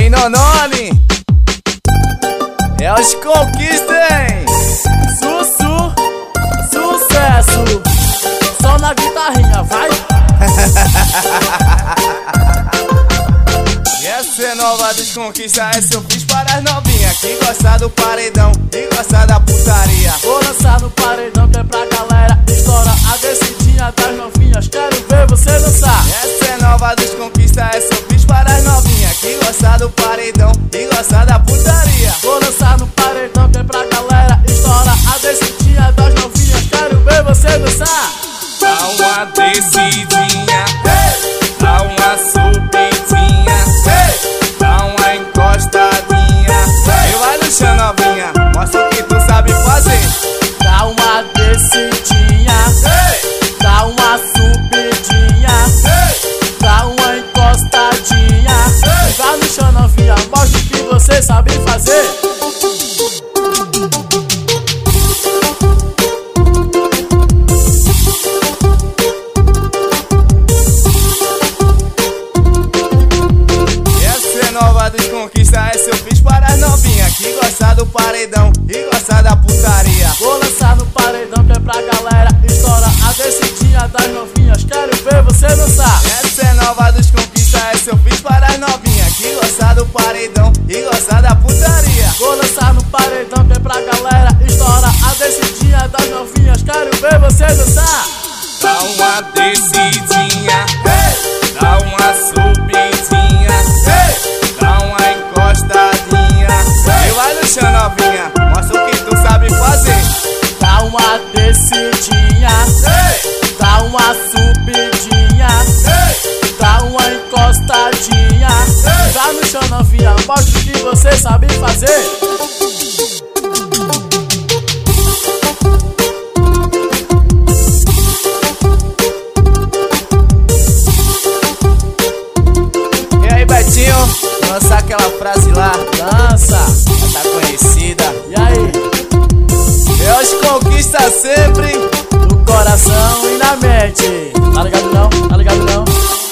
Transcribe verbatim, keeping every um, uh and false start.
Hein, Nonone? É os conquistem. Sussu, sucesso. Só na guitarrinha, vai. E essa é nova desconquista, essa eu fiz para as novinhas que gosta do paredão e gosta da putaria. Vou lançar no paredão que é pra galera estoura a descidinha das novinhas. Quero ver você dançar. Essa é nova desconquista, essa eu fiz para as novinhas que gosta do paredão e gosta da putaria. Vou lançar no paredão que é pra galera estoura a descidinha das novinhas. Quero ver você dançar. Dá uma descidinha, dá uma subidinha, dá uma encostadinha. E vai no chão, novinha, mostra o que tu sabe fazer. Dá uma descidinha, dá uma subidinha, dá uma encostadinha. Vai no chão, novinha, mostra o que você sabe fazer. Desconquista, essa eu fiz para as novinhas que gosta do paredão e gosta da putaria. Vou lançar no paredão que é pra galera estoura a descidinha das novinhas. Quero ver você dançar. Essa é nova desconquista, essa eu fiz para as novinhas que gosta do paredão e gosta da putaria. Vou lançar no paredão que é pra galera estoura a descidinha das novinhas. Quero ver você dançar. Dá uma descidinha, dá uma subidinha, dá uma encostadinha. E vai no chão, novinha, mostra o que tu sabe fazer. Dá uma descidinha, dá uma subidinha, dá uma encostadinha. Vai no chão, novinha, mostra o que você sabe fazer. Lança aquela frase lá, dança, já tá conhecida. E aí? Deus conquista sempre no coração e na mente. Tá ligado não? Tá ligado não?